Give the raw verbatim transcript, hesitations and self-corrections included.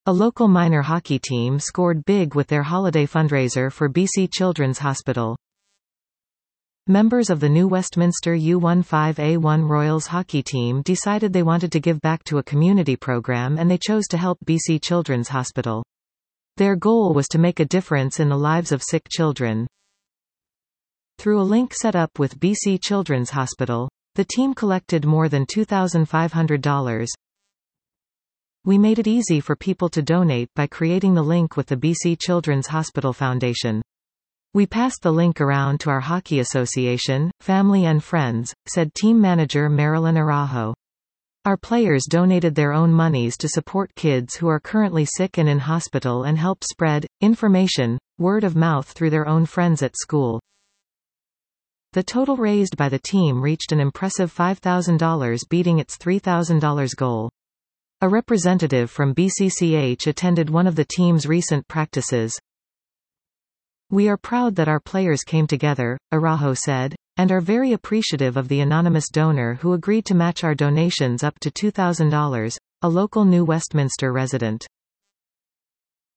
A local minor hockey team scored big with their holiday fundraiser for B C Children's Hospital. Members of the new Westminster U fifteen A one Royals hockey team decided they wanted to give back to a community program, and they chose to help B C Children's Hospital. Their goal was to make a difference in the lives of sick children. Through a link set up with B C Children's Hospital, the team collected more than two thousand five hundred dollars. We made it easy for people to donate by creating the link with the B C Children's Hospital Foundation. We passed the link around to our hockey association, family and friends, said team manager Marilyn Araujo. Our players donated their own monies to support kids who are currently sick and in hospital and help spread information, word of mouth through their own friends at school. The total raised by the team reached an impressive five thousand dollars, beating its three thousand dollars goal. A representative from B C C H attended one of the team's recent practices. "We are proud that our players came together," Araujo said, "and are very appreciative of the anonymous donor who agreed to match our donations up to two thousand dollars, a local New Westminster resident.